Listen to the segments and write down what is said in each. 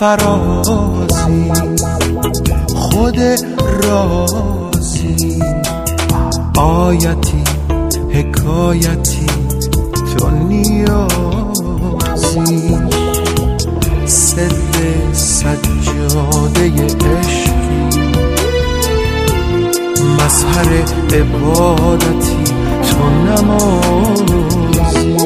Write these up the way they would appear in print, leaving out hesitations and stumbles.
فرازی خود رازی آیتی حکایتی تو نیازی سر سجاده عشقی مظهر عبادتی تو نمازی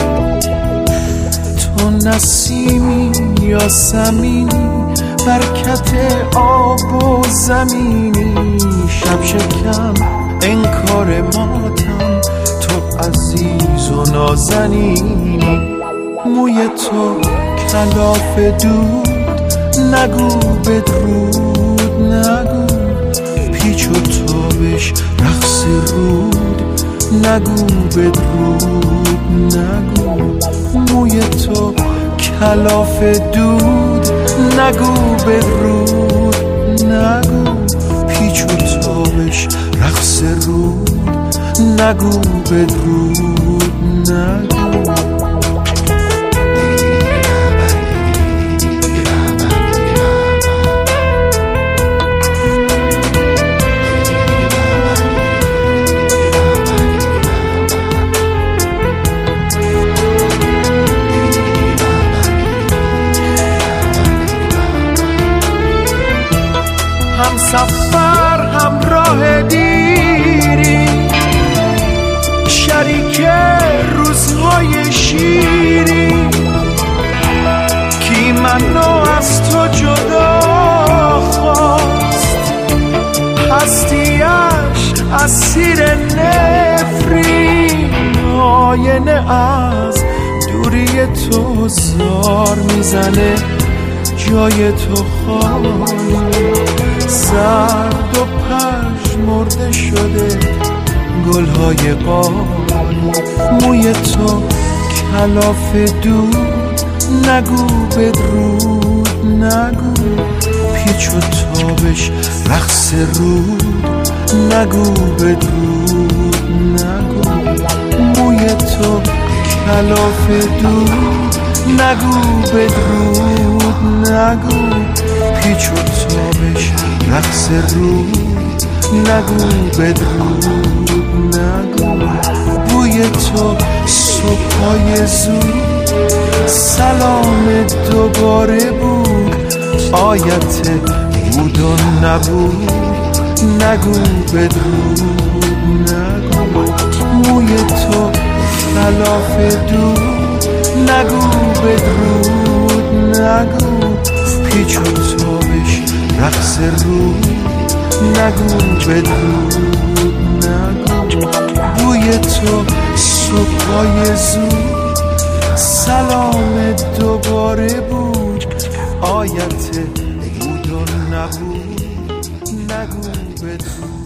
تو نسیمی یا زمینی برکت آب و زمینی شب شکم انکار ماتم تو عزیز و نازنینی موی تو کلاف دود نگو بدرود نگو پیچ و تابش رقص رود نگو بدرود نگو موی تو کلاف دود نگو بدرود نگو پیچ و تابش رقص رود نگو بدرود نگو هم سفر همراه دیری شریک روزهای شیری کی منو از تو جدا خواست هستیش اسیر نفرین آینه از دوری تو زار میزنه جای تو خالی زرد و پژمرده شده گلهای قالی موی تو کلاف دود نگو بدرود نگو پیچ و تابش رقص رود نگو بدرود نگو موی تو کلاف دود نگو بدرود نگو پیچ و تابش رقص رود نگو بدرود نگو بوی تو صبحای زود سلام دوباره بود آیت بود و نبود نگو بدرود نگو موی تو خلاف دود نگو بدرود نگو پیچ و تابش رقص رود نگو بدرود نگو بوی تو صبحای زود سلام دوباره بود آیت بود و نبود نگو بدرود